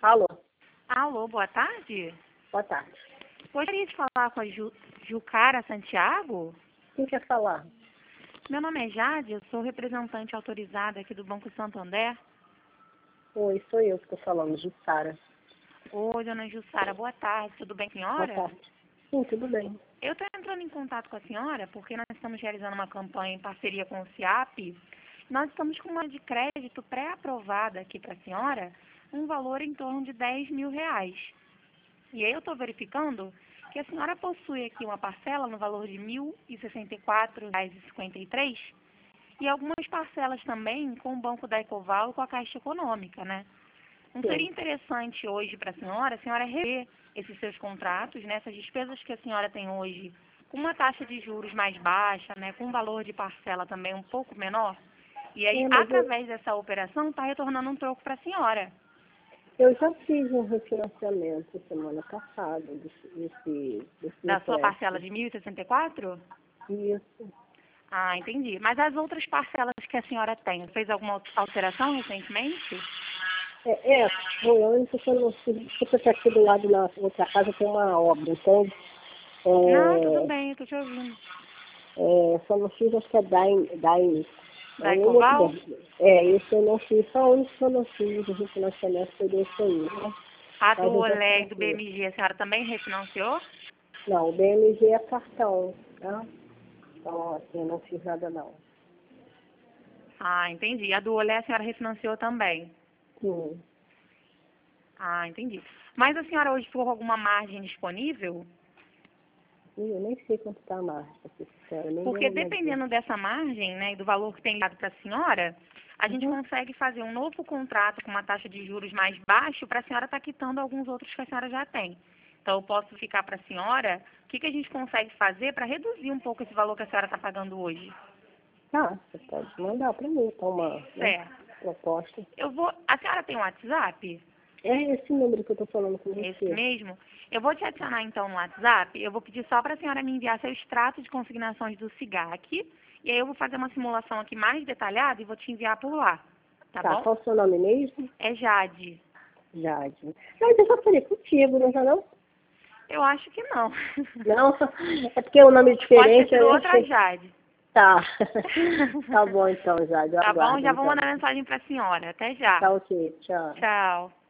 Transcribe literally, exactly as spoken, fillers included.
Alô, Alô, boa tarde. boa tarde. Gostaria de falar com a Ju, Jucara Santiago? Quem quer falar? Meu nome é Jade, eu sou representante autorizada aqui do Banco Santander. Oi, sou eu que estou falando, Jussara. Oi, dona Jussara, boa tarde, tudo bem, Boa senhora? tarde. Sim, tudo bem. Eu estou entrando em contato com a senhora porque nós estamos realizando uma campanha em parceria com o CIAP. Nós estamos com uma de crédito pré-aprovada aqui para a senhora, um valor em torno de dez mil reais. E aí eu estou verificando que a senhora possui aqui uma parcela no valor de mil e sessenta e quatro reais e cinquenta e três e algumas parcelas também com o Banco da Ecoval e com a Caixa Econômica, né? Não Sim. seria interessante hoje para a senhora, a senhora rever esses seus contratos, né, essas despesas que a senhora tem hoje, com uma taxa de juros mais baixa, né, com um valor de parcela também um pouco menor, e aí, É, mas eu, através dessa operação, está retornando um troco para a senhora. eu já fiz um refinanciamento semana passada desse, desse, desse Da sua empréstimo. parcela de mil e sessenta e quatro? Isso. Ah, entendi. Mas as outras parcelas que a senhora tem, fez alguma alteração recentemente? É, é foi antes que eu não fiz, porque aqui do lado da outra casa tem uma obra, entende? Não, tudo É, bem, eu tô te ouvindo. é, só não fiz, acho que é Dain, Dain. Da Aí o outro Ecoval? bem. É, isso eu não fiz, só o único que eu não fiz o refinanciamento foi desse aí, né? A Mas do eu já Olé e do fiz. B M G, a senhora também refinanciou? Não, o B M G é cartão, tá? Então, assim, eu não fiz nada não. Ah, entendi. A do Olé a senhora refinanciou também? Sim. Ah, entendi. Mas a senhora hoje ficou com alguma margem disponível? Ih, eu nem sei quanto tá a margem, pra ser sincera, nem Porque deu uma olhadinha. dependendo dessa margem, né, e do valor que tem dado para a senhora, a gente Uhum. consegue fazer um novo contrato com uma taxa de juros mais baixo para a senhora estar quitando alguns outros que a senhora já tem. Então, eu posso ficar para a senhora, o que, que a gente consegue fazer para reduzir um pouco esse valor que a senhora está pagando hoje? Tá, você pode mandar pra mim, então, uma, né, Certo. proposta. Eu vou. A senhora tem um WhatsApp? É esse número que eu tô falando com Esse você. mesmo? Eu vou te adicionar então no WhatsApp. Eu vou pedir só para a senhora me enviar seu extrato de consignações do SIGAC. E aí eu vou fazer uma simulação aqui mais detalhada e vou te enviar por lá. Tá Tá, bom? qual o seu nome mesmo? É Jade. Jade. Mas eu já falei contigo, não já não? Eu acho que não. Não, é porque o nome é Pode ter diferente, sido eu outra achei. Jade. Tá. Tá bom então, Jade, eu Tá bom? aguardo Já vou então. mandar mensagem para a senhora. Até já. Tá ok, tchau. Tchau.